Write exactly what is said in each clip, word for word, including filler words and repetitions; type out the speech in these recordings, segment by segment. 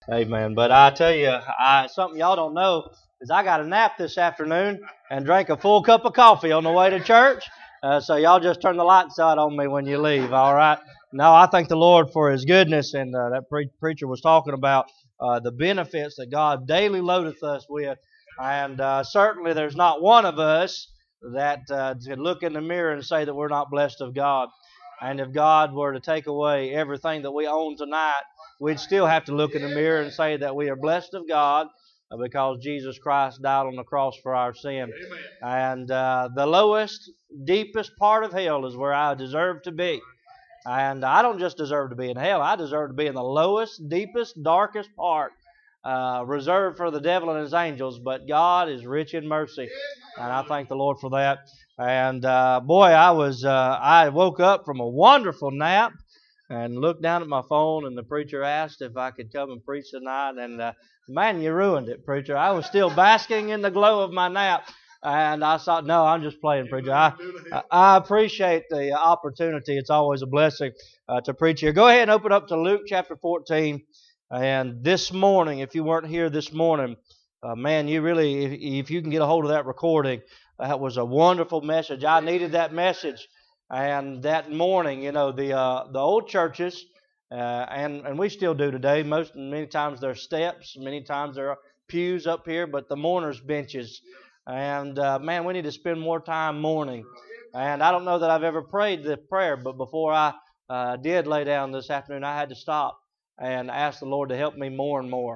Amen. But I tell you, I, something y'all don't know is I got a nap this afternoon and drank a full cup of coffee on the way to church. Uh, so y'all just turn the lights out on me when you leave, all right? No, I thank the Lord for His goodness, and uh, that pre- preacher was talking about uh, the benefits that God daily loadeth us with. And uh, certainly there's not one of us that uh, can look in the mirror and say that we're not blessed of God. And if God were to take away everything that we own tonight, we'd still have to look in the mirror and say that we are blessed of God because Jesus Christ died on the cross for our sin. Amen. And uh, the lowest, deepest part of hell is where I deserve to be. And I don't just deserve to be in hell. I deserve to be in the lowest, deepest, darkest part, uh, reserved for the devil and his angels. But God is rich in mercy, and I thank the Lord for that. And uh, boy, I was uh, I woke up from a wonderful nap and looked down at my phone, and the preacher asked if I could come and preach tonight. And uh, man, you ruined it, preacher. I was still basking in the glow of my nap. And I thought, no, I'm just playing, preacher. I, I appreciate the opportunity. It's always a blessing uh, to preach here. Go ahead and open up to Luke chapter fourteen. And this morning, if you weren't here this morning, uh, man, you really, if, if you can get a hold of that recording, that was a wonderful message. I needed that message. And that morning, you know, the uh, the old churches, uh, and and we still do today. Most many times there are steps, many times there are pews up here, but the mourners' benches. And uh, man, we need to spend more time mourning. And I don't know that I've ever prayed the prayer, but before I uh, did lay down this afternoon, I had to stop and ask the Lord to help me mourn more.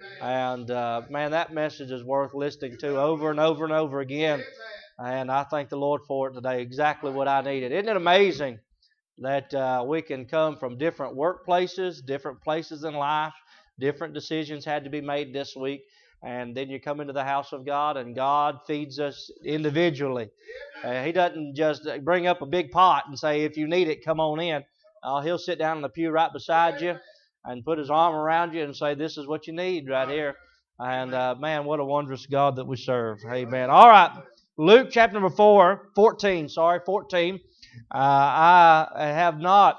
And uh, man, that message is worth listening to over and over and over again. And I thank the Lord for it today, exactly what I needed. Isn't it amazing that uh, we can come from different workplaces, different places in life, different decisions had to be made this week, and then you come into the house of God, and God feeds us individually. Uh, he doesn't just bring up a big pot and say, if you need it, come on in. Uh, he'll sit down in the pew right beside you and put His arm around you and say, this is what you need right here. And uh, man, what a wondrous God that we serve. Amen. All right. Luke chapter number four, fourteen, sorry, fourteen. Uh, I have not,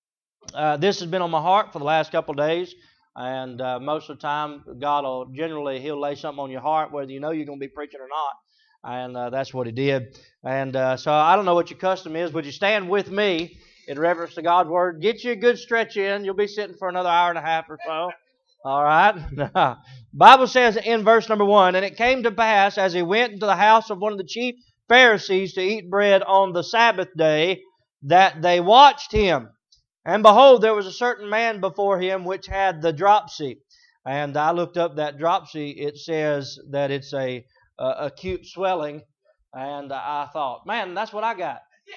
uh, this has been on my heart for the last couple of days, and uh, most of the time, God will generally, He'll lay something on your heart, whether you know you're going to be preaching or not, and uh, that's what He did. And uh, so I don't know what your custom is, but you stand with me in reverence to God's Word. Get you a good stretch in. You'll be sitting for another hour and a half or so. All right. Bible says in verse number one, and it came to pass as he went into the house of one of the chief Pharisees to eat bread on the Sabbath day, that they watched him. And behold, there was a certain man before him which had the dropsy. And I looked up that dropsy. It says that it's a, a acute swelling. And I thought, man, that's what I got.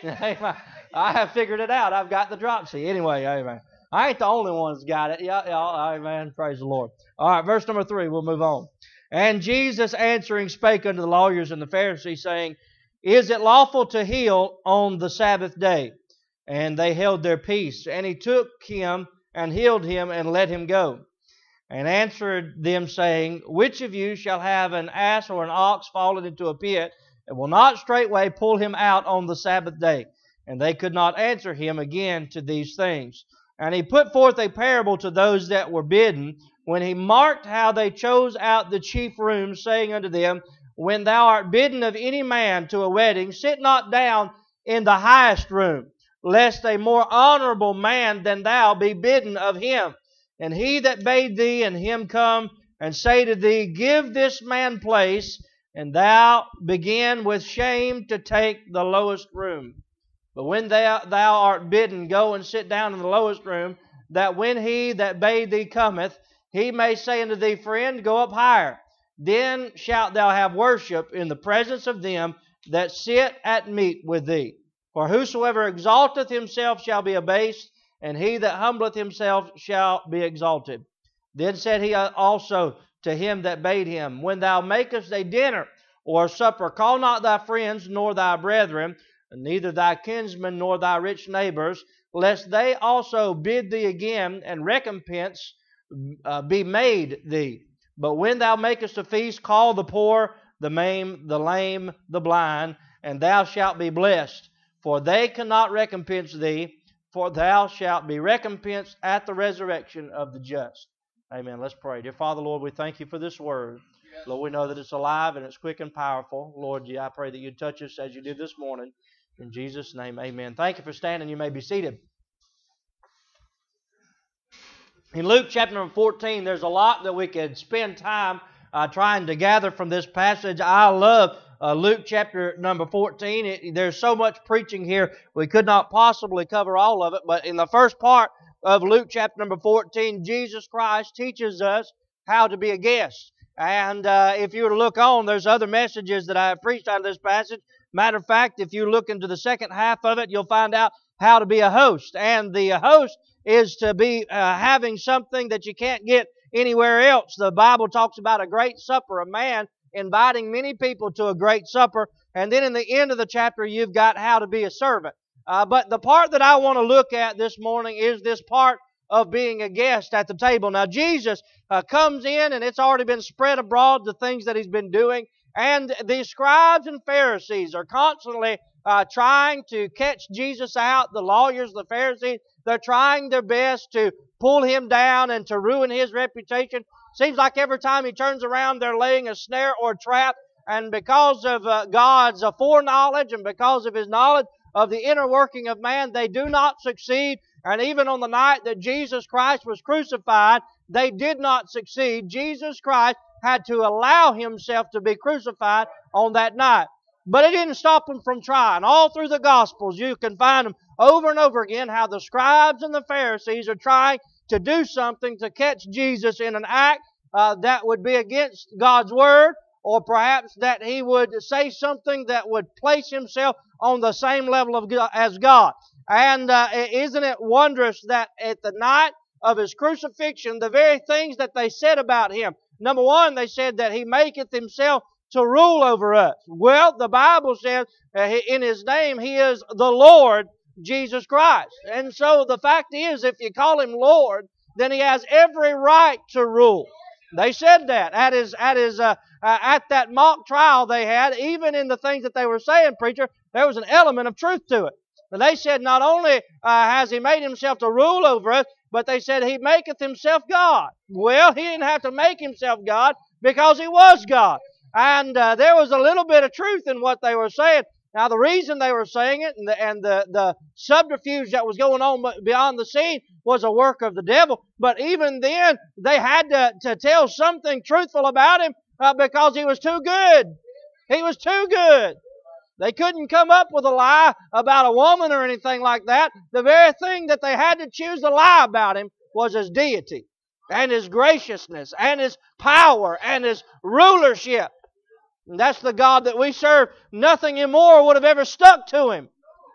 I have figured it out. I've got the dropsy. Anyway, amen. I ain't the only one that's got it. Yeah, yeah, amen. Praise the Lord. All right, verse number three. We'll move on. And Jesus answering spake unto the lawyers and the Pharisees, saying, is it lawful to heal on the Sabbath day? And they held their peace. And He took him and healed him and let him go. And answered them, saying, which of you shall have an ass or an ox fallen into a pit, and will not straightway pull him out on the Sabbath day? And they could not answer him again to these things. And He put forth a parable to those that were bidden, when He marked how they chose out the chief rooms, saying unto them, when thou art bidden of any man to a wedding, sit not down in the highest room, lest a more honorable man than thou be bidden of him. And he that bade thee and him come and say to thee, give this man place, and thou begin with shame to take the lowest room. But when thou, thou art bidden, go and sit down in the lowest room, that when he that bade thee cometh, he may say unto thee, friend, go up higher. Then shalt thou have worship in the presence of them that sit at meat with thee. For whosoever exalteth himself shall be abased, and he that humbleth himself shall be exalted. Then said he also to him that bade him, when thou makest a dinner or a supper, call not thy friends nor thy brethren, neither thy kinsmen nor thy rich neighbors, lest they also bid thee again, and recompense uh, be made thee. But when thou makest a feast, call the poor, the maimed, the lame, the blind, and thou shalt be blessed. For they cannot recompense thee, for thou shalt be recompensed at the resurrection of the just. Amen. Let's pray. Dear Father, Lord, we thank you for this word. Lord, we know that it's alive and it's quick and powerful. Lord, yeah, I pray that you touch us as you did this morning. In Jesus' name, amen. Thank you for standing. You may be seated. In Luke chapter number fourteen, there's a lot that we could spend time uh, trying to gather from this passage. I love uh, Luke chapter number fourteen. It, there's so much preaching here, we could not possibly cover all of it. But in the first part of Luke chapter number fourteen, Jesus Christ teaches us how to be a guest. And uh, if you were to look on, there's other messages that I have preached out of this passage. Matter of fact, if you look into the second half of it, you'll find out how to be a host. And the host is to be uh, having something that you can't get anywhere else. The Bible talks about a great supper, a man inviting many people to a great supper. And then in the end of the chapter, you've got how to be a servant. Uh, but the part that I want to look at this morning is this part of being a guest at the table. Now, Jesus uh, comes in, and it's already been spread abroad, the things that He's been doing. And the scribes and Pharisees are constantly uh, trying to catch Jesus out. The lawyers, the Pharisees, they're trying their best to pull Him down and to ruin His reputation. Seems like every time He turns around, they're laying a snare or trap. And because of uh, God's uh, foreknowledge and because of His knowledge of the inner working of man, they do not succeed. And even on the night that Jesus Christ was crucified, they did not succeed. Jesus Christ had to allow Himself to be crucified on that night. But it didn't stop Him from trying. All through the Gospels, you can find them over and over again how the scribes and the Pharisees are trying to do something to catch Jesus in an act uh, that would be against God's Word, or perhaps that He would say something that would place Himself on the same level of God, as God. And uh, isn't it wondrous that at the night of His crucifixion, the very things that they said about Him, number one, they said that He maketh Himself to rule over us. Well, the Bible says uh, in His name He is the Lord Jesus Christ. And so the fact is, if you call Him Lord, then He has every right to rule. They said that at his at his uh, uh, at that mock trial they had. Even in the things that they were saying, preacher, there was an element of truth to it. And they said not only uh, has He made Himself to rule over us, but they said He maketh Himself God. Well, He didn't have to make Himself God because He was God. And uh, there was a little bit of truth in what they were saying. Now, the reason they were saying it and the, and the, the subterfuge that was going on beyond the scene was a work of the devil. But even then, they had to, to tell something truthful about Him uh, because He was too good. He was too good. They couldn't come up with a lie about a woman or anything like that. The very thing that they had to choose to lie about Him was His deity and His graciousness and His power and His rulership. And that's the God that we serve. Nothing immoral would have ever stuck to Him.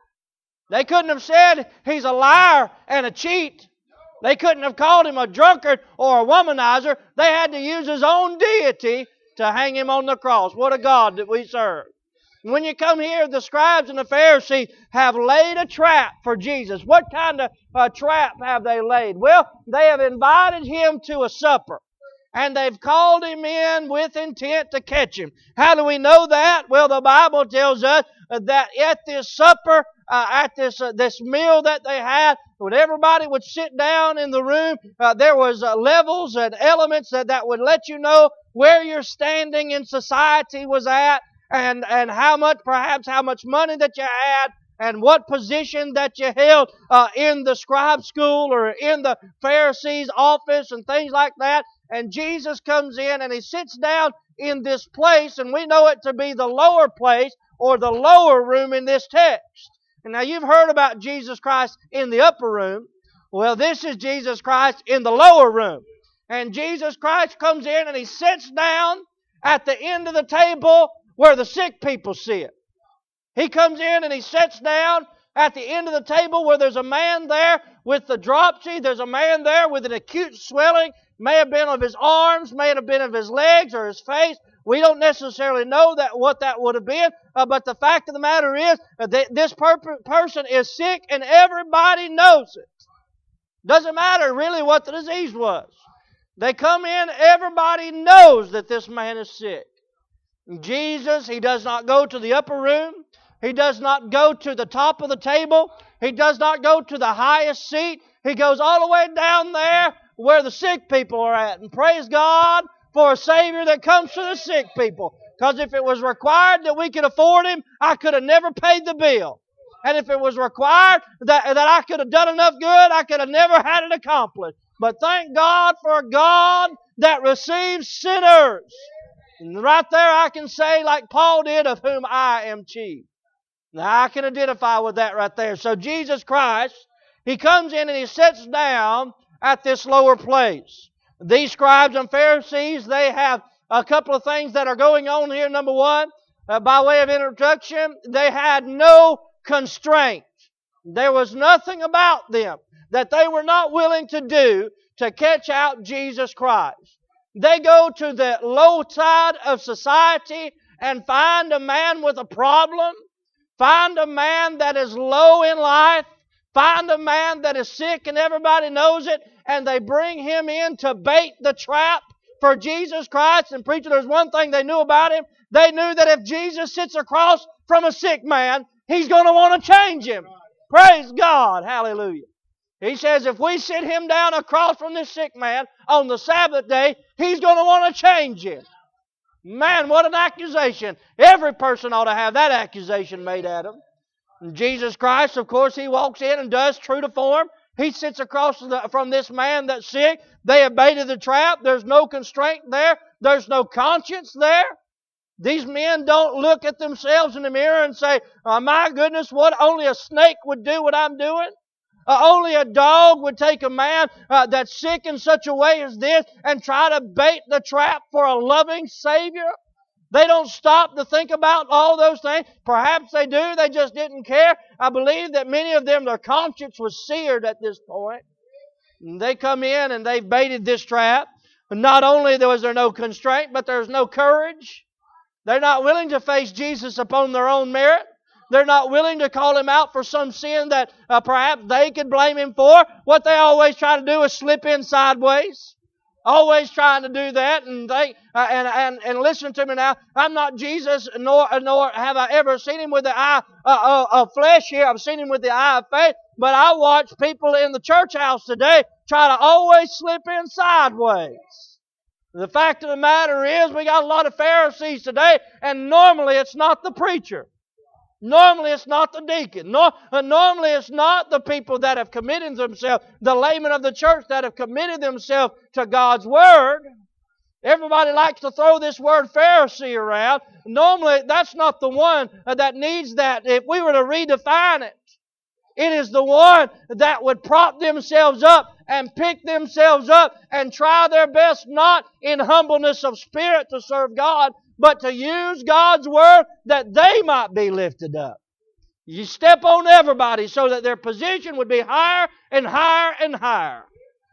They couldn't have said He's a liar and a cheat. They couldn't have called Him a drunkard or a womanizer. They had to use His own deity to hang Him on the cross. What a God that we serve. When you come here, the scribes and the Pharisees have laid a trap for Jesus. What kind of uh, trap have they laid? Well, they have invited Him to a supper. And they've called Him in with intent to catch Him. How do we know that? Well, the Bible tells us that at this supper, uh, at this uh, this meal that they had, when everybody would sit down in the room, uh, there was uh, levels and elements that, that would let you know where your standing in society was at, and, and how much, perhaps how much money that you had, and what position that you held uh, in the scribe school or in the Pharisee's office and things like that. And Jesus comes in and He sits down in this place, and we know it to be the lower place or the lower room in this text. And now you've heard about Jesus Christ in the upper room. Well, this is Jesus Christ in the lower room. And Jesus Christ comes in and He sits down at the end of the table where the sick people sit. He comes in and He sits down at the end of the table where there's a man there with the dropsy. There's a man there with an acute swelling. May have been of his arms, may have been of his legs or his face. We don't necessarily know that what that would have been. Uh, but the fact of the matter is uh, that this per- person is sick and everybody knows it. Doesn't matter really what the disease was. They come in, everybody knows that this man is sick. Jesus, He does not go to the upper room. He does not go to the top of the table. He does not go to the highest seat. He goes all the way down there where the sick people are at. And praise God for a Savior that comes to the sick people. Because if it was required that we could afford Him, I could have never paid the bill. And if it was required that, that I could have done enough good, I could have never had it accomplished. But thank God for a God that receives sinners. And right there I can say, like Paul did, of whom I am chief. Now I can identify with that right there. So Jesus Christ, He comes in and He sits down at this lower place. These scribes and Pharisees, they have a couple of things that are going on here. Number one, uh, by way of introduction, they had no constraint. There was nothing about them that they were not willing to do to catch out Jesus Christ. They go to the low side of society and find a man with a problem, find a man that is low in life, find a man that is sick and everybody knows it, and they bring him in to bait the trap for Jesus Christ. And preacher, there's one thing they knew about Him. They knew that if Jesus sits across from a sick man, He's going to want to change him. Praise God. Hallelujah. He says if we sit him down across from this sick man on the Sabbath day, He's going to want to change him. Man, what an accusation. Every person ought to have that accusation made at him. And Jesus Christ, of course, He walks in and does true to form. He sits across the, from this man that's sick. They have baited the trap. There's no constraint there. There's no conscience there. These men don't look at themselves in the mirror and say, oh, my goodness, what only a snake would do what I'm doing. Uh, only a dog would take a man uh, that's sick in such a way as this and try to bait the trap for a loving Savior. They don't stop to think about all those things. Perhaps they do. They just didn't care. I believe that many of them, their conscience was seared at this point. And they come in and they've baited this trap. And not only was there no constraint, but there's no courage. They're not willing to face Jesus upon their own merit. They're not willing to call Him out for some sin that uh, perhaps they could blame Him for. What they always try to do is slip in sideways. Always trying to do that, and they uh, and and and listen to me now. I'm not Jesus, nor nor have I ever seen Him with the eye uh, of flesh here. I've seen Him with the eye of faith. But I watch people in the church house today try to always slip in sideways. The fact of the matter is, we got a lot of Pharisees today, and normally it's not the preacher. Normally it's not the deacon. Nor, uh, normally it's not the people that have committed themselves, the laymen of the church that have committed themselves to God's Word. Everybody likes to throw this word Pharisee around. Normally that's not the one that needs that. If we were to redefine it, it is the one that would prop themselves up and pick themselves up and try their best not in humbleness of spirit to serve God, but to use God's Word that they might be lifted up. You step on everybody so that their position would be higher and higher and higher.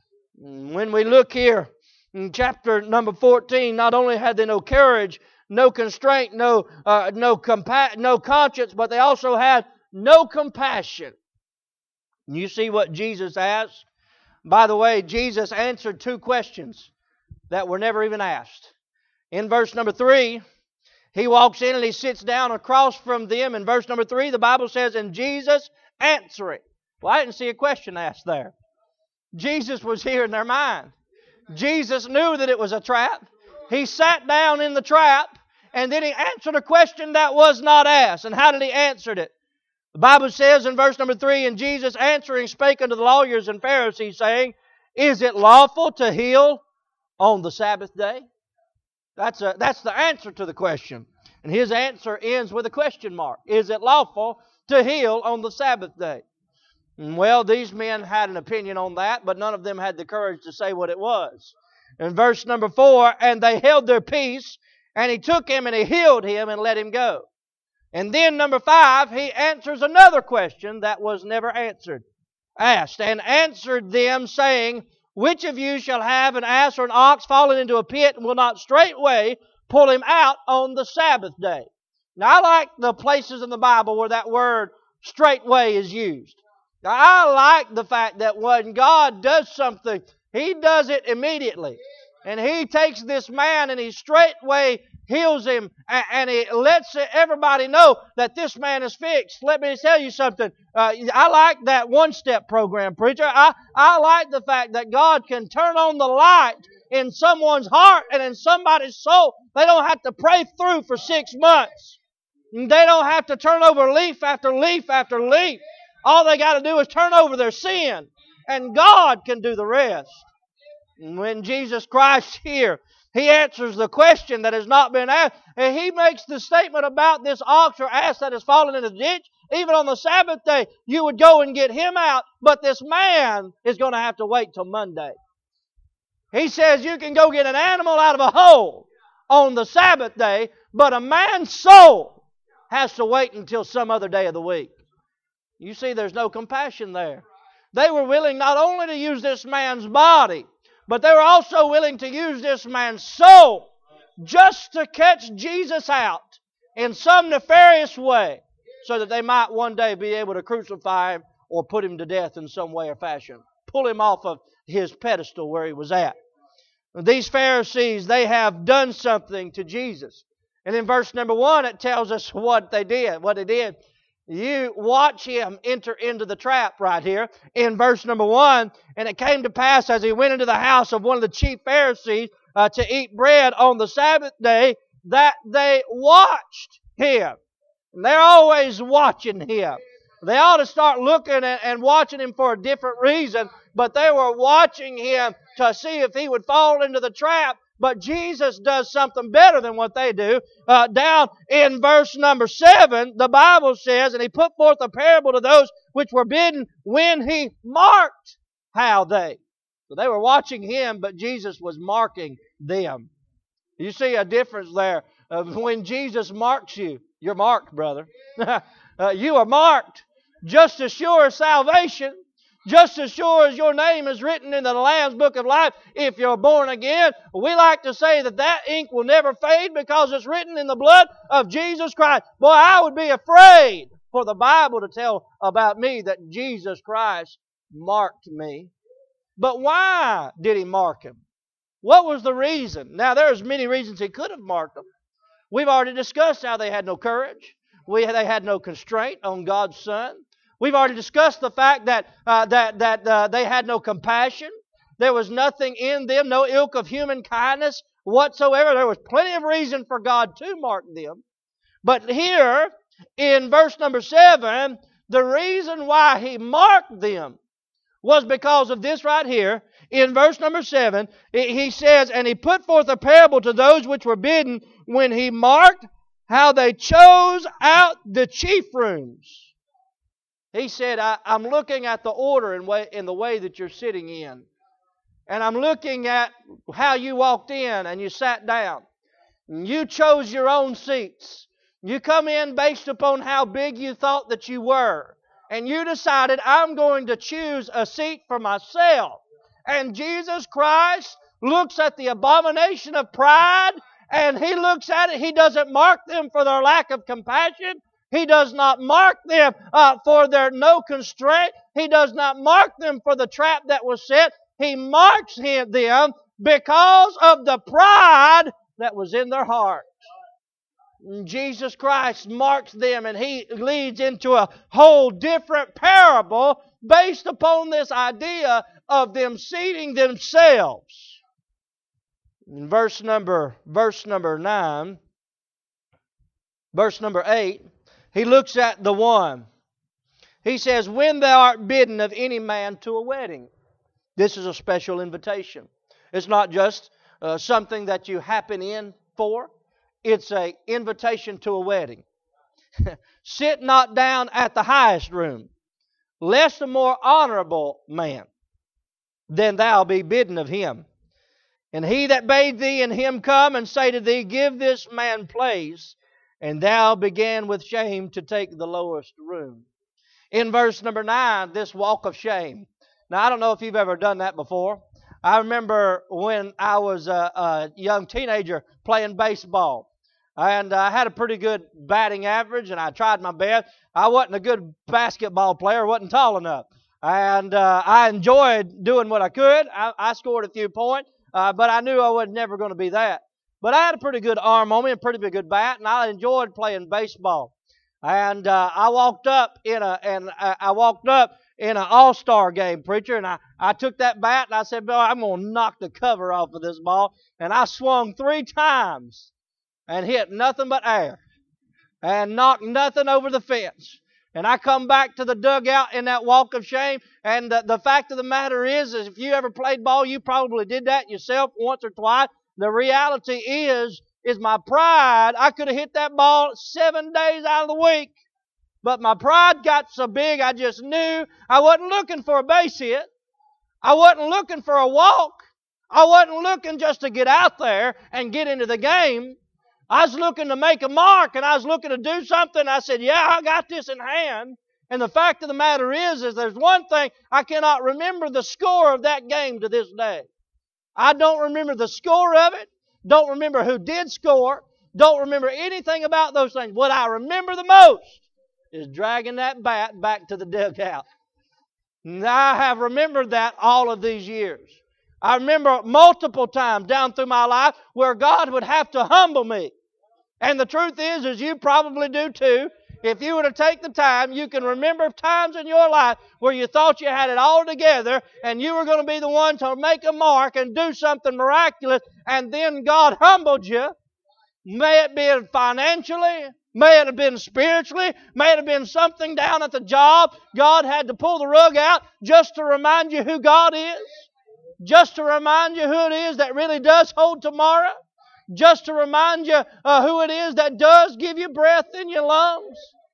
When we look here in chapter number fourteen, not only had they no courage, no constraint, no uh, no compa- no conscience, but they also had no compassion. You see what Jesus asked? By the way, Jesus answered two questions that were never even asked. In verse number three, He walks in and He sits down across from them. In verse number three, the Bible says, and Jesus answering. Well, I didn't see a question asked there. Jesus was here in their mind. Jesus knew that it was a trap. He sat down in the trap, and then He answered a question that was not asked. And how did He answer it? The Bible says in verse number three, and Jesus answering spake unto the lawyers and Pharisees, saying, is it lawful to heal on the Sabbath day? That's a, that's the answer to the question. And His answer ends with a question mark. Is it lawful to heal on the Sabbath day? And well, these men had an opinion on that, but none of them had the courage to say what it was. In verse number four, and they held their peace, and He took him and He healed him and let him go. And then number five, He answers another question that was never answered. Asked, and answered them, saying, which of you shall have an ass or an ox fallen into a pit and will not straightway pull him out on the Sabbath day? Now, I like the places in the Bible where that word straightway is used. Now, I like the fact that when God does something, He does it immediately. And He takes this man and He straightway heals him, and, and he lets everybody know that this man is fixed. Let me tell you something. Uh, I like that one-step program, preacher. I, I like the fact that God can turn on the light in someone's heart and in somebody's soul. They don't have to pray through for six months. They don't have to turn over leaf after leaf after leaf. All they got to do is turn over their sin, and God can do the rest. And when Jesus Christ here, He answers the question that has not been asked. And He makes the statement about this ox or ass that has fallen in the ditch. Even on the Sabbath day, you would go and get him out, but this man is going to have to wait till Monday. He says you can go get an animal out of a hole on the Sabbath day, but a man's soul has to wait until some other day of the week. You see, there's no compassion there. They were willing not only to use this man's body, but they were also willing to use this man's soul just to catch Jesus out in some nefarious way so that they might one day be able to crucify Him or put Him to death in some way or fashion. Pull Him off of His pedestal where He was at. These Pharisees, they have done something to Jesus. And in verse number one, it tells us what they did. What they did. You watch Him enter into the trap right here in verse number one. And it came to pass as He went into the house of one of the chief Pharisees uh, to eat bread on the Sabbath day, that they watched Him. And they're always watching Him. They ought to start looking at and watching Him for a different reason, but they were watching Him to see if He would fall into the trap. But Jesus does something better than what they do. Uh, down in verse number seven, the Bible says, and He put forth a parable to those which were bidden when He marked how they. So they were watching Him, but Jesus was marking them. You see a difference there. Uh, when Jesus marks you, you're marked, brother. uh, you are marked. Just as sure as salvation, just as sure as your name is written in the Lamb's Book of Life, if you're born again, we like to say that that ink will never fade because it's written in the blood of Jesus Christ. Boy, I would be afraid for the Bible to tell about me that Jesus Christ marked me. But why did He mark him? What was the reason? Now, there's many reasons He could have marked them. We've already discussed how they had no courage. We, they had no constraint on God's Son. We've already discussed the fact that uh, that that uh, they had no compassion. There was nothing in them, no ilk of human kindness whatsoever. There was plenty of reason for God to mark them. But here, in verse number seven, the reason why He marked them was because of this right here. In verse number seven, He says, and He put forth a parable to those which were bidden when He marked how they chose out the chief rooms. He said, I, I'm looking at the order in, way, in the way that you're sitting in. And I'm looking at how you walked in and you sat down. And you chose your own seats. You come in based upon how big you thought that you were. And you decided, I'm going to choose a seat for myself. And Jesus Christ looks at the abomination of pride, and He looks at it. He doesn't mark them for their lack of compassion. He does not mark them uh, for their no constraint. He does not mark them for the trap that was set. He marks him, them because of the pride that was in their heart. And Jesus Christ marks them, and He leads into a whole different parable based upon this idea of them seating themselves. In verse number, verse number nine, verse number eight, He looks at the one. He says, when thou art bidden of any man to a wedding. This is a special invitation. It's not just uh, something that you happen in for. It's an invitation to a wedding. Sit not down at the highest room, lest a more honorable man than thou be bidden of him. And he that bade thee and him come and say to thee, give this man place, and thou began with shame to take the lowest room. In verse number nine, this walk of shame. Now, I don't know if you've ever done that before. I remember when I was a, a young teenager playing baseball. And I had a pretty good batting average, and I tried my best. I wasn't a good basketball player, wasn't tall enough. And uh, I enjoyed doing what I could. I, I scored a few points, uh, but I knew I was never going to be that. But I had a pretty good arm on me and a pretty good bat, and I enjoyed playing baseball. And uh, I walked up in a and I I walked up in an all-star game, preacher, and I, I took that bat and I said, "Boy, I'm going to knock the cover off of this ball." And I swung three times and hit nothing but air and knocked nothing over the fence. And I come back to the dugout in that walk of shame. And the, the fact of the matter is, is, if you ever played ball, you probably did that yourself once or twice. The reality is, is my pride. I could have hit that ball seven days out of the week. But my pride got so big, I just knew I wasn't looking for a base hit. I wasn't looking for a walk. I wasn't looking just to get out there and get into the game. I was looking to make a mark, and I was looking to do something. I said, yeah, I got this in hand. And the fact of the matter is, is there's one thing, I cannot remember the score of that game to this day. I don't remember the score of it. Don't remember who did score. Don't remember anything about those things. What I remember the most is dragging that bat back to the dugout. And I have remembered that all of these years. I remember multiple times down through my life where God would have to humble me. And the truth is, as you probably do too, if you were to take the time, you can remember times in your life where you thought you had it all together and you were going to be the one to make a mark and do something miraculous, and then God humbled you. May it be financially, may it have been spiritually, may it have been something down at the job. God had to pull the rug out just to remind you who God is, just to remind you who it is that really does hold tomorrow, just to remind you uh, who it is that does give you breath in your lungs.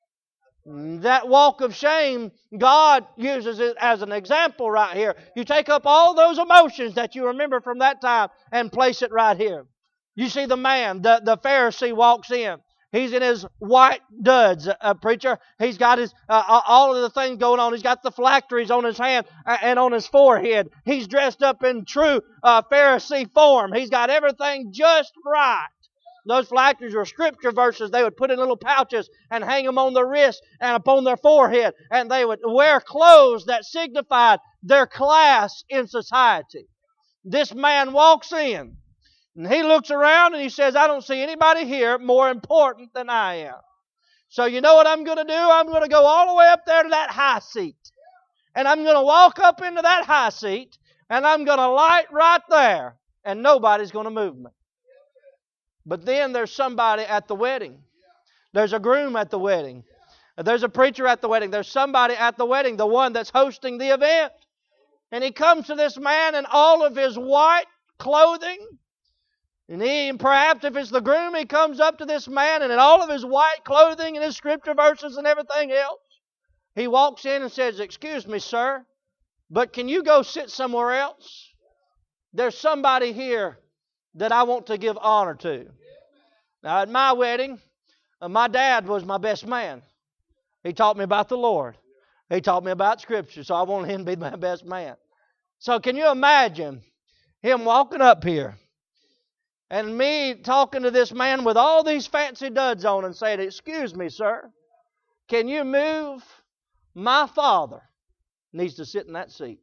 That walk of shame, God uses it as an example right here. You take up all those emotions that you remember from that time and place it right here. You see the man, the, the Pharisee walks in. He's in his white duds, uh, preacher. He's got his uh, all of the things going on. He's got the phylacteries on his hand and on his forehead. He's dressed up in true uh, Pharisee form. He's got everything just right. Those phylacteries were scripture verses they would put in little pouches and hang them on their wrists and upon their forehead. And they would wear clothes that signified their class in society. This man walks in. And he looks around and he says, I don't see anybody here more important than I am. So you know what I'm going to do? I'm going to go all the way up there to that high seat. And I'm going to walk up into that high seat and I'm going to light right there. And nobody's going to move me. But then there's somebody at the wedding. There's a groom at the wedding. There's a preacher at the wedding. There's somebody at the wedding, the one that's hosting the event. And he comes to this man in all of his white clothing. And he, perhaps if it's the groom, he comes up to this man and in all of his white clothing and his scripture verses and everything else, he walks in and says, excuse me, sir, but can you go sit somewhere else? There's somebody here that I want to give honor to. Now at my wedding, uh, my dad was my best man. He taught me about the Lord. He taught me about Scripture, so I wanted him to be my best man. So can you imagine him walking up here and me talking to this man with all these fancy duds on and saying, excuse me, sir, can you move? My father needs to sit in that seat.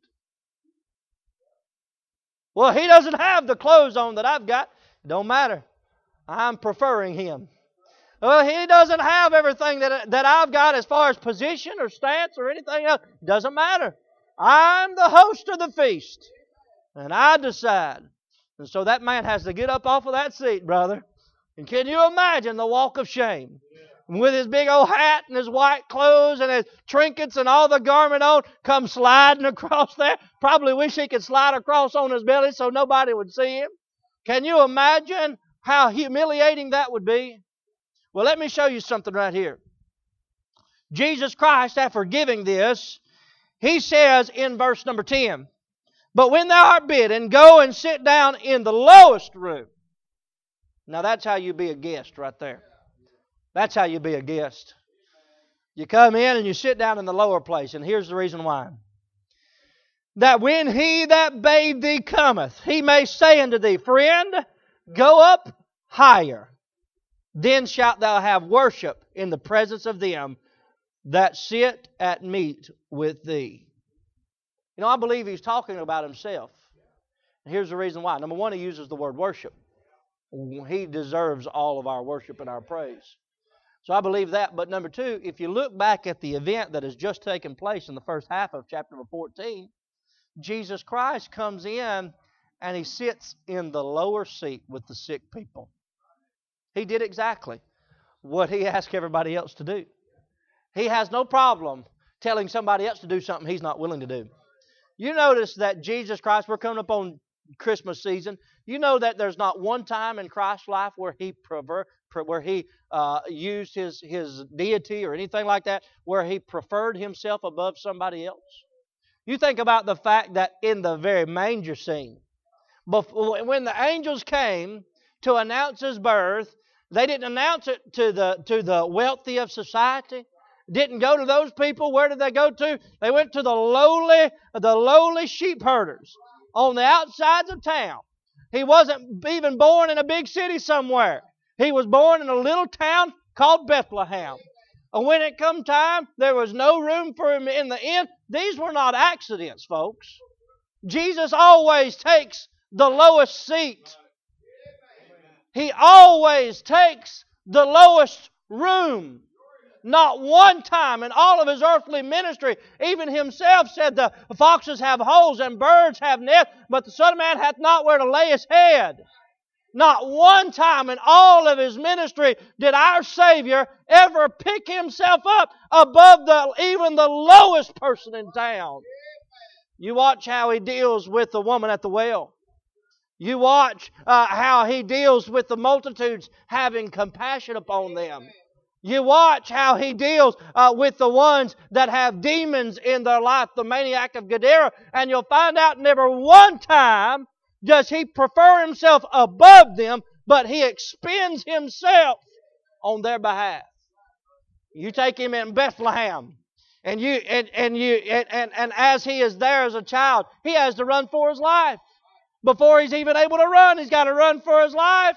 Well, he doesn't have the clothes on that I've got. It don't matter. I'm preferring him. Well, he doesn't have everything that, that I've got as far as position or stance or anything else. It doesn't matter. I'm the host of the feast. And I decide. And so that man has to get up off of that seat, brother. And can you imagine the walk of shame? With his big old hat and his white clothes and his trinkets and all the garment on, come sliding across there. Probably wish he could slide across on his belly so nobody would see him. Can you imagine how humiliating that would be? Well, let me show you something right here. Jesus Christ, after giving this, He says in verse number ten, but when thou art bidden, go and sit down in the lowest room. Now that's how you be a guest right there. That's how you be a guest. You come in and you sit down in the lower place. And here's the reason why. That when he that bade thee cometh, he may say unto thee, friend, go up higher. Then shalt thou have worship in the presence of them that sit at meat with thee. You know, I believe he's talking about himself. And here's the reason why. Number one, he uses the word worship. He deserves all of our worship and our praise. So I believe that. But number two, if you look back at the event that has just taken place in the first half of chapter number fourteen, Jesus Christ comes in and He sits in the lower seat with the sick people. He did exactly what He asked everybody else to do. He has no problem telling somebody else to do something He's not willing to do. You notice that Jesus Christ, we're coming up on Christmas season. You know that there's not one time in Christ's life where He prefer, where He uh, used his, his deity or anything like that, where He preferred Himself above somebody else. You think about the fact that in the very manger scene, before, when the angels came to announce His birth, they didn't announce it to the, to the wealthy of society. Didn't go to those people. Where did they go to? They went to the lowly, the lowly sheep herders on the outsides of town. He wasn't even born in a big city somewhere. He was born in a little town called Bethlehem. And when it come time, there was no room for Him in the inn. These were not accidents, folks. Jesus always takes the lowest seat. He always takes the lowest room. Not one time in all of His earthly ministry, even Himself said the foxes have holes and birds have nests, but the Son of Man hath not where to lay His head. Not one time in all of His ministry did our Savior ever pick Himself up above the even the lowest person in town. You watch how He deals with the woman at the well. You watch uh, how He deals with the multitudes, having compassion upon them. You watch how He deals uh, with the ones that have demons in their life, the maniac of Gadara, and you'll find out never one time does He prefer Himself above them, but He expends Himself on their behalf. You take Him in Bethlehem, and you and, and you and, and, and as He is there as a child, He has to run for His life. Before He's even able to run, He's got to run for His life.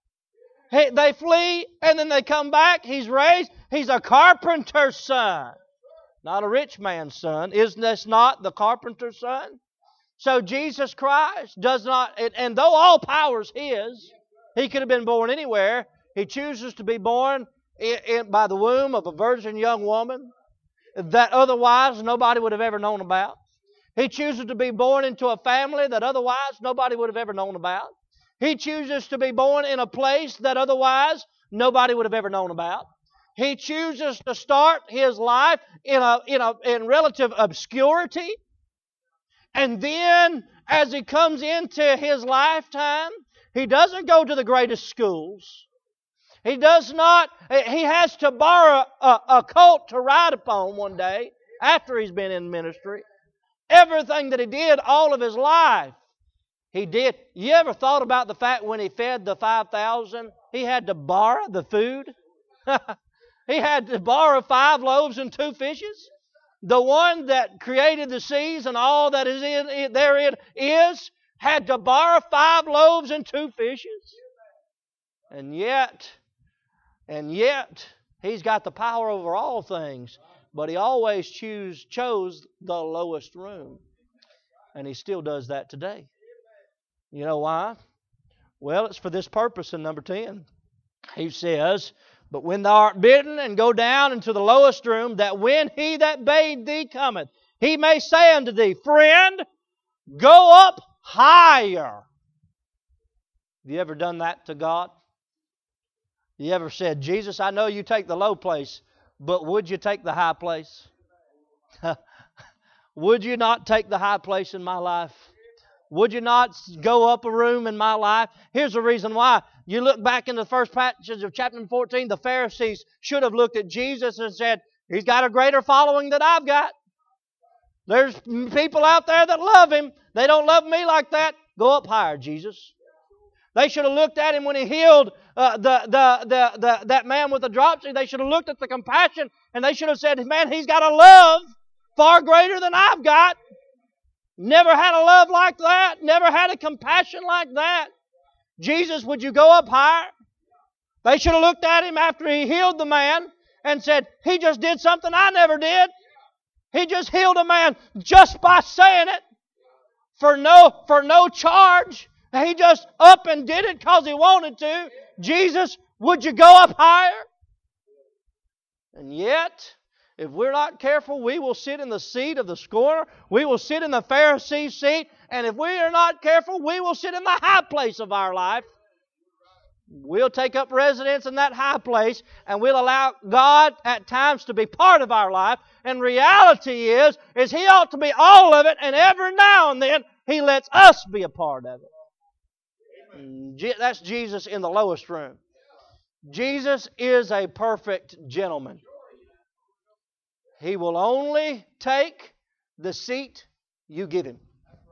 He, they flee, and then they come back. He's raised. He's a carpenter's son, not a rich man's son. Isn't this not the carpenter's son? So Jesus Christ does not, and, and though all power is His, He could have been born anywhere. He chooses to be born in, in, by the womb of a virgin young woman that otherwise nobody would have ever known about. He chooses to be born into a family that otherwise nobody would have ever known about. He chooses to be born in a place that otherwise nobody would have ever known about. He chooses to start His life in a, in a, in relative obscurity. And then, as He comes into His lifetime, He doesn't go to the greatest schools. He does not, He has to borrow a, a colt to ride upon one day after He's been in ministry. Everything that He did all of His life, He did. You ever thought about the fact when He fed the five thousand, He had to borrow the food? He had to borrow five loaves and two fishes? The one that created the seas and all that is in therein is, had to borrow five loaves and two fishes? And yet, and yet, He's got the power over all things, but He always choose, chose the lowest room. And He still does that today. You know why? Well, it's for this purpose in number ten. He says, but when thou art bidden, and go down into the lowest room, that when He that bade thee cometh, He may say unto thee, Friend, go up higher. Have you ever done that to God? You ever said, Jesus, I know you take the low place, but would you take the high place? Would you not take the high place in my life? Would you not go up a room in my life? Here's the reason why. You look back in the first passage of chapter fourteen, the Pharisees should have looked at Jesus and said, He's got a greater following than I've got. There's people out there that love Him. They don't love me like that. Go up higher, Jesus. They should have looked at Him when He healed uh, the, the, the, the, that man with the dropsy. They should have looked at the compassion, and they should have said, man, He's got a love far greater than I've got. Never had a love like that. Never had a compassion like that. Jesus, would you go up higher? They should have looked at Him after He healed the man and said, He just did something I never did. He just healed a man just by saying it for no, for no charge. He just up and did it because He wanted to. Jesus, would you go up higher? And yet, if we're not careful, we will sit in the seat of the scorner. We will sit in the Pharisee's seat. And if we are not careful, we will sit in the high place of our life. We'll take up residence in that high place, and we'll allow God at times to be part of our life. And reality is, is He ought to be all of it, and every now and then He lets us be a part of it. That's Jesus in the lowest room. Jesus is a perfect gentleman. He will only take the seat you give Him.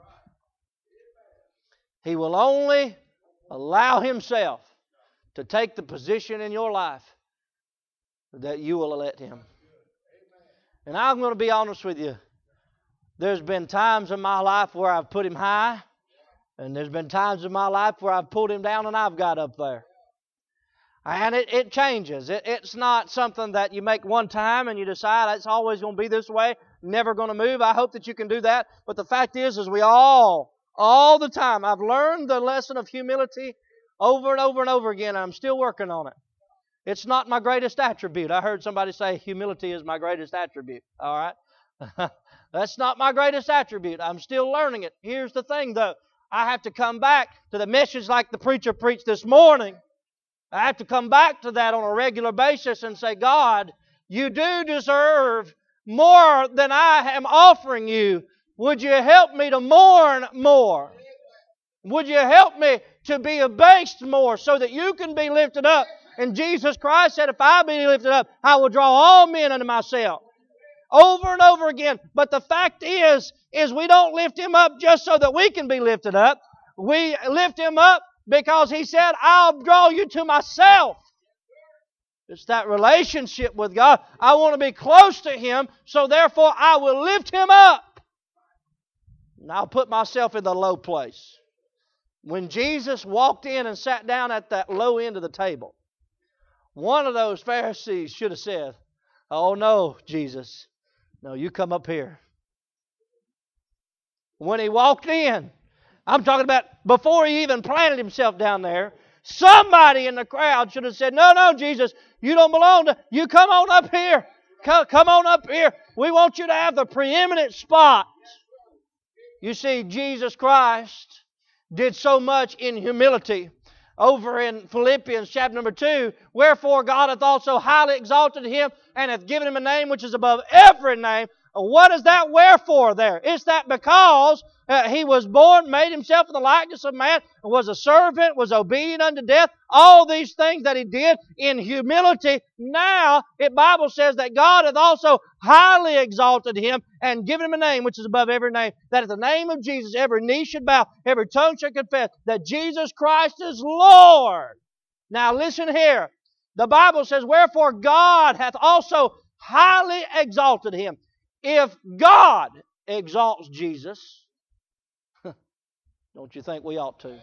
He will only allow Himself to take the position in your life that you will let Him. And I'm going to be honest with you. There's been times in my life where I've put Him high, and there's been times in my life where I've pulled Him down and I've got up there. And it, it changes. It, it's not something that you make one time and you decide it's always going to be this way, never going to move. I hope that you can do that. But the fact is, is we all, all the time, I've learned the lesson of humility over and over and over again. I'm still working on it. It's not my greatest attribute. I heard somebody say humility is my greatest attribute. All right? That's not my greatest attribute. I'm still learning it. Here's the thing, though. I have to come back to the message like the preacher preached this morning. I have to come back to that on a regular basis and say, God, You do deserve more than I am offering You. Would You help me to mourn more? Would You help me to be abased more so that You can be lifted up? And Jesus Christ said, if I be lifted up, I will draw all men unto Myself. Over and over again. But the fact is, is we don't lift Him up just so that we can be lifted up. We lift Him up because He said, I'll draw you to Myself. It's that relationship with God. I want to be close to Him, so therefore I will lift Him up. And I'll put myself in the low place. When Jesus walked in and sat down at that low end of the table, one of those Pharisees should have said, oh no, Jesus, no, you come up here. When He walked in, I'm talking about before He even planted Himself down there, somebody in the crowd should have said, no, no, Jesus, you don't belong to, you come on up here. Come, come on up here. We want you to have the preeminent spot. You see, Jesus Christ did so much in humility. Over in Philippians chapter number two, wherefore God hath also highly exalted Him and hath given Him a name which is above every name. What is that wherefore there? It's that because uh, He was born, made Himself in the likeness of man, was a servant, was obedient unto death. All these things that He did in humility. Now, the Bible says that God hath also highly exalted Him and given Him a name which is above every name. That at the name of Jesus every knee should bow, every tongue should confess that Jesus Christ is Lord. Now listen here. The Bible says, wherefore God hath also highly exalted Him. If God exalts Jesus, don't you think we ought to?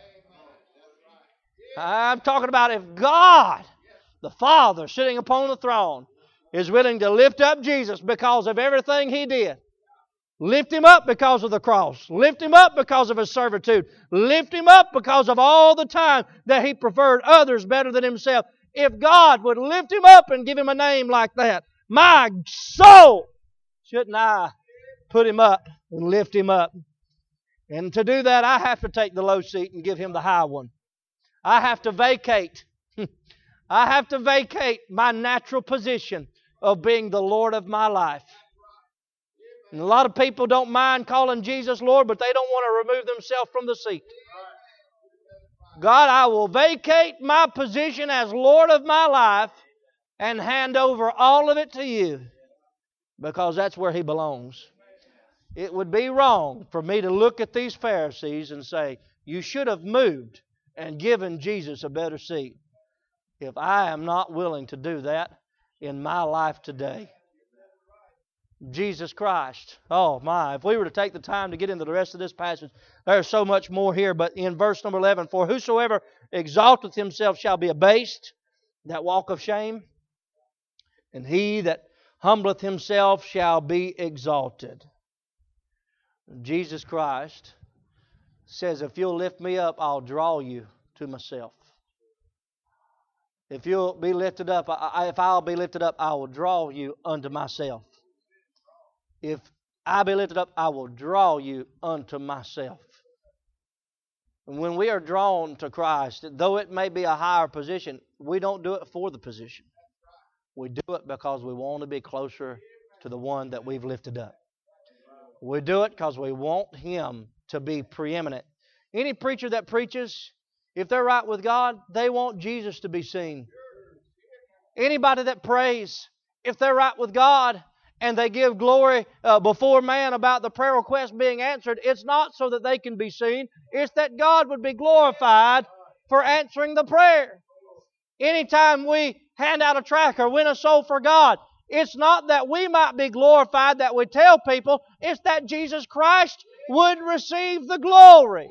I'm talking about if God, the Father sitting upon the throne, is willing to lift up Jesus because of everything He did. Lift Him up because of the cross. Lift Him up because of His servitude. Lift Him up because of all the time that He preferred others better than Himself. If God would lift Him up and give Him a name like that, my soul, shouldn't I put Him up and lift Him up? And to do that, I have to take the low seat and give Him the high one. I have to vacate. I have to vacate my natural position of being the Lord of my life. And a lot of people don't mind calling Jesus Lord, but they don't want to remove themselves from the seat. God, I will vacate my position as Lord of my life and hand over all of it to You, because that's where He belongs. It would be wrong for me to look at these Pharisees and say, you should have moved and given Jesus a better seat, if I am not willing to do that in my life today. Jesus Christ. Oh my, if we were to take the time to get into the rest of this passage, there's so much more here. But in verse number eleven, for whosoever exalteth himself shall be abased, that walk of shame, and he that humbleth himself shall be exalted. Jesus Christ says, if you'll lift me up, I'll draw you to myself. If you'll be lifted up, I, if I'll be lifted up, I will draw you unto myself. If I be lifted up, I will draw you unto myself. And when we are drawn to Christ, though it may be a higher position, we don't do it for the position. We do it because we want to be closer to the one that we've lifted up. We do it because we want Him to be preeminent. Any preacher that preaches, if they're right with God, they want Jesus to be seen. Anybody that prays, if they're right with God and they give glory uh, before man about the prayer request being answered, it's not so that they can be seen. It's that God would be glorified for answering the prayer. Anytime we hand out a tract or win a soul for God, it's not that we might be glorified that we tell people. It's that Jesus Christ would receive the glory.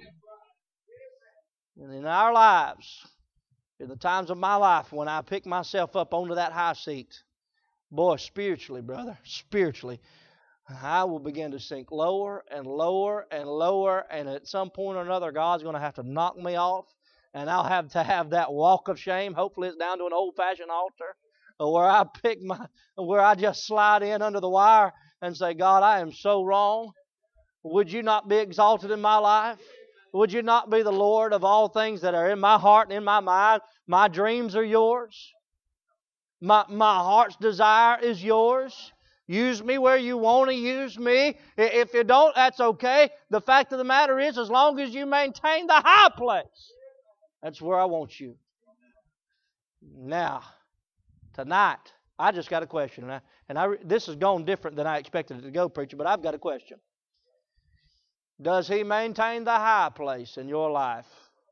And in our lives, in the times of my life when I pick myself up onto that high seat, boy, spiritually, brother, spiritually, I will begin to sink lower and lower and lower, and at some point or another, God's going to have to knock me off, and I'll have to have that walk of shame. Hopefully it's down to an old-fashioned altar, where I pick my, where I just slide in under the wire and say, God, I am so wrong. Would you not be exalted in my life? Would you not be the Lord of all things that are in my heart and in my mind? My dreams are yours. My, my heart's desire is yours. Use me where you want to use me. If you don't, that's okay. The fact of the matter is, as long as you maintain the high place, that's where I want you. Now, tonight, I just got a question. And, I, and I, this has gone different than I expected it to go, preacher, but I've got a question. Does He maintain the high place in your life?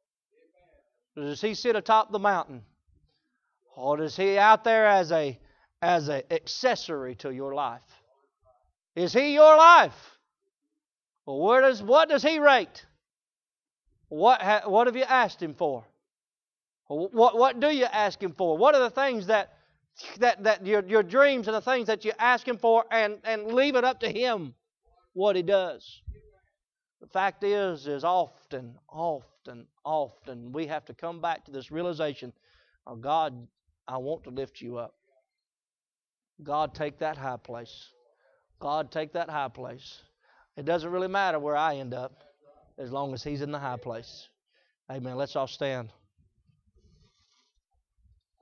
Does He sit atop the mountain? Or is He out there as a as an accessory to your life? Is He your life? Well, where does what does He rate? What ha, what have you asked Him for? What what do you ask Him for? What are the things that that that your your dreams and the things that you ask Him for, and and leave it up to Him what He does? The fact is, is often, often, often we have to come back to this realization of, God, I want to lift you up. God, take that high place. God, take that high place. It doesn't really matter where I end up as long as He's in the high place. Amen. Let's all stand.